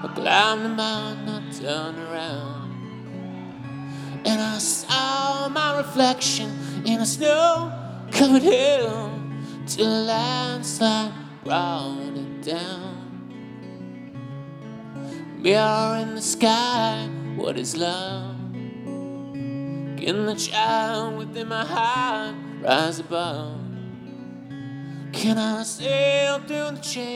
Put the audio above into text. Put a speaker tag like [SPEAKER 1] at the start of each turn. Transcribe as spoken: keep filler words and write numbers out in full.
[SPEAKER 1] I climbed the mountain, I turned around, and I saw my reflection in a snow-covered hill till a landslide brought it down. Mirror in the sky, what is love? Can the child within my heart rise above? Can I sail through the chain?